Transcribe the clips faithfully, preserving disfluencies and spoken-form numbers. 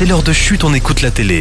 c'est l'heure de Chut, on écoute la télé.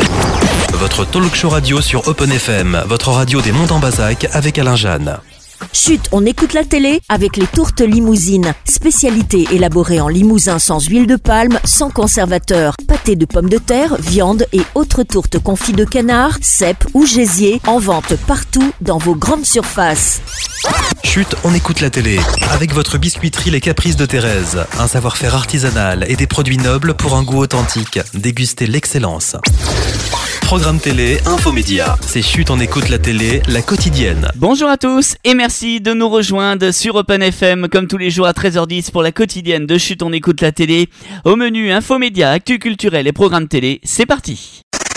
Votre talk show radio sur Open F M, votre radio des Monts en Bazac avec Alain Jeanne. Chut, on écoute la télé avec les tourtes limousines. Spécialité élaborée en limousin sans huile de palme, sans conservateur. Pâté de pommes de terre, viande et autres tourtes confits de canard, cèpe ou gésier. En vente partout dans vos grandes surfaces. Chut, on écoute la télé. Avec votre biscuiterie Les Caprices de Thérèse. Un savoir-faire artisanal et des produits nobles pour un goût authentique. Dégustez l'excellence. Programme télé, infomédia. C'est Chut, on écoute la télé, la quotidienne. Bonjour à tous et merci de nous rejoindre sur Open F M comme tous les jours à treize heures dix pour la quotidienne de Chut, on écoute la télé. Au menu infomédia, actu culturel et programme télé, c'est parti.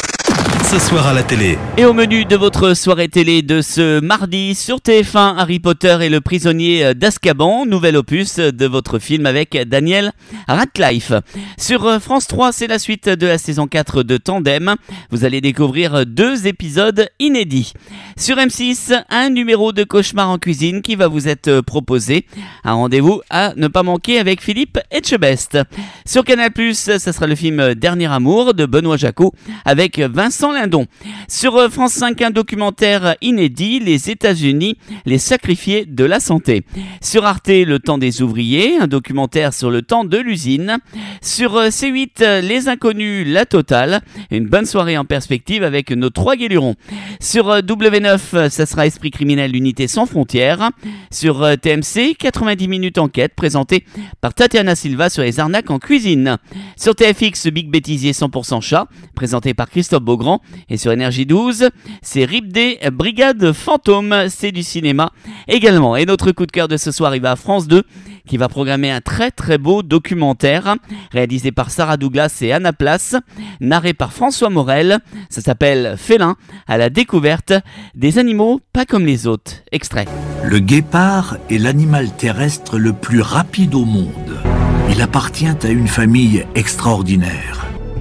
Ce soir à la télé. Et au menu de votre soirée télé de ce mardi sur T F un, Harry Potter et le prisonnier d'Azkaban, nouvel opus de votre film avec Daniel Radcliffe. Sur France trois, c'est la suite de la saison quatre de Tandem. Vous allez découvrir deux épisodes inédits. Sur M six, un numéro de Cauchemar en cuisine qui va vous être proposé. Un rendez-vous à ne pas manquer avec Philippe Etchebest. Sur Canal plus, ça sera le film Dernier Amour de Benoît Jacot avec Vincent Lindon. Sur France cinq, un documentaire inédit, les États-Unis, les sacrifiés de la santé. Sur Arte, Le temps des ouvriers, un documentaire sur le temps de l'usine. Sur C huit, Les Inconnus, la totale, une bonne soirée en perspective avec nos trois guélurons. Sur W neuf, ça sera Esprit criminel, l'unité sans frontières. Sur T M C, quatre-vingt-dix minutes enquête présentée par Tatiana Silva sur les arnaques en cuisine. Sur T F X, Big Bêtisier cent pour cent chat, présenté par Christophe Beaugrand. Et sur Énergie douze, c'est R I P D, Brigade Fantôme, c'est du cinéma également. Et notre coup de cœur de ce soir, il va à France deux, qui va programmer un très très beau documentaire, réalisé par Sarah Douglas et Anna Place, narré par François Morel. Ça s'appelle Félin, à la découverte des animaux pas comme les autres. Extrait. Le guépard est l'animal terrestre le plus rapide au monde. Il appartient à une famille extraordinaire.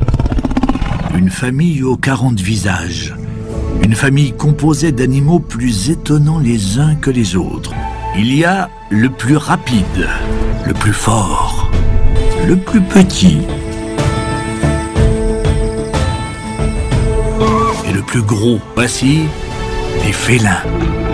Une famille aux quarante visages. Une famille composée d'animaux plus étonnants les uns que les autres. Il y a le plus rapide, le plus fort, le plus petit et le plus gros. Voici les félins.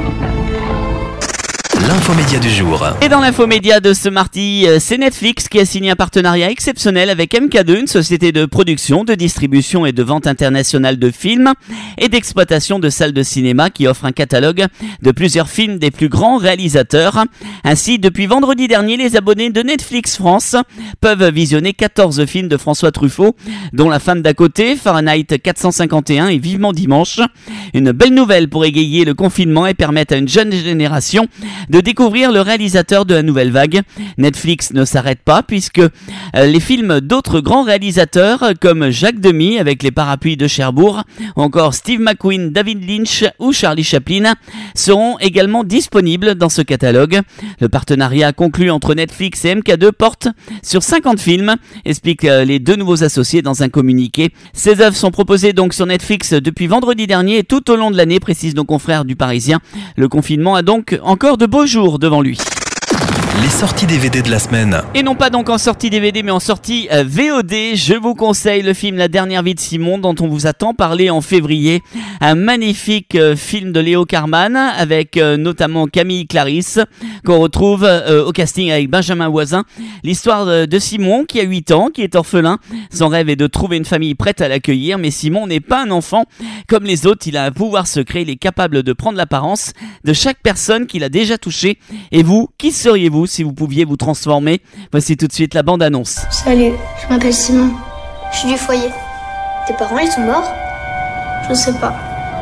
L'infomédia du jour. Et dans l'infomédia de ce mardi, c'est Netflix qui a signé un partenariat exceptionnel avec M K deux, une société de production, de distribution et de vente internationale de films et d'exploitation de salles de cinéma qui offre un catalogue de plusieurs films des plus grands réalisateurs. Ainsi, depuis vendredi dernier, les abonnés de Netflix France peuvent visionner quatorze films de François Truffaut, dont La femme d'à côté, Fahrenheit quatre cent cinquante et un et Vivement dimanche. Une belle nouvelle pour égayer le confinement et permettre à une jeune génération de découvrir le réalisateur de la nouvelle vague. Netflix ne s'arrête pas puisque les films d'autres grands réalisateurs comme Jacques Demy avec Les Parapluies de Cherbourg, ou encore Steve McQueen, David Lynch ou Charlie Chaplin seront également disponibles dans ce catalogue. Le partenariat conclu entre Netflix et M K deux porte sur cinquante films, expliquent les deux nouveaux associés dans un communiqué. Ces œuvres sont proposées donc sur Netflix depuis vendredi dernier et tout au long de l'année, précisent nos confrères du Parisien. Le confinement a donc encore de beaux jours devant lui. Les sorties D V D de la semaine. Et non pas donc en sortie D V D mais en sortie euh, V O D. Je vous conseille le film La dernière vie de Simon dont on vous a tant parlé en février. Un magnifique euh, film de Léo Carman avec euh, notamment Camille Clarisse qu'on retrouve euh, au casting avec Benjamin Voisin. L'histoire de, de Simon qui a huit ans, qui est orphelin. Son rêve est de trouver une famille prête à l'accueillir, mais Simon n'est pas un enfant comme les autres. Il a un pouvoir secret, il est capable de prendre l'apparence de chaque personne qu'il a déjà touchée. Et vous, qui seriez-vous si vous pouviez vous transformer? Voici tout de suite la bande-annonce. Salut, je m'appelle Simon. Je suis du foyer. Tes parents, ils sont morts? Je sais pas.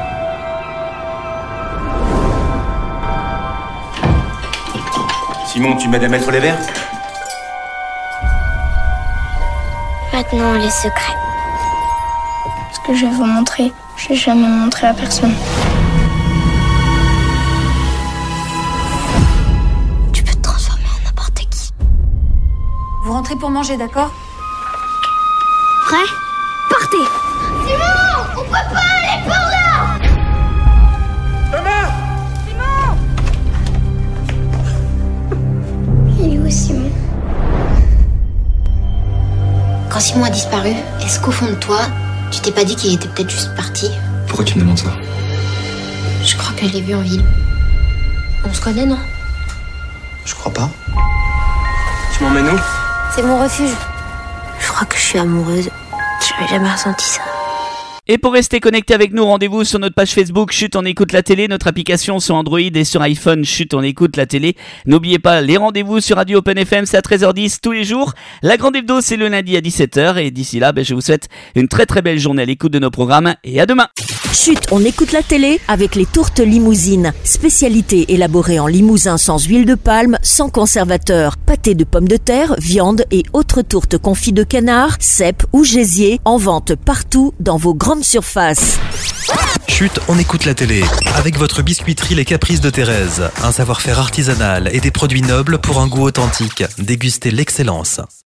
Simon, tu m'aides à mettre les verres? Maintenant, les secrets. Ce que je vais vous montrer, je n'ai jamais montré à personne. Vous rentrez pour manger, d'accord? Prêt? Partez! Simon! On peut pas aller par là! Thomas! Simon! Il est où, Simon? Quand Simon a disparu, est-ce qu'au fond de toi, tu t'es pas dit qu'il était peut-être juste parti? Pourquoi tu me demandes ça? Je crois que je l'ai vu en ville. On se connaît, non? Je crois pas. Tu m'emmènes où? C'est mon refuge. Je crois que je suis amoureuse. J'avais jamais ressenti ça. Et pour rester connecté avec nous, rendez-vous sur notre page Facebook Chut on écoute la télé, notre application sur Android et sur iPhone Chut on écoute la télé. N'oubliez pas les rendez-vous sur Radio Open F M, c'est à treize heures dix tous les jours. La grande hebdo c'est le lundi à dix-sept heures et d'ici là, ben, je vous souhaite une très très belle journée à l'écoute de nos programmes et à demain. Chut, on écoute la télé avec les tourtes limousines. Spécialité élaborée en limousin sans huile de palme, sans conservateur. Pâté de pommes de terre, viande et autres tourtes confits de canard, cèpes ou gésier. En vente partout dans vos grandes surfaces. Chut, on écoute la télé. Avec votre biscuiterie Les Caprices de Thérèse. Un savoir-faire artisanal et des produits nobles pour un goût authentique. Dégustez l'excellence.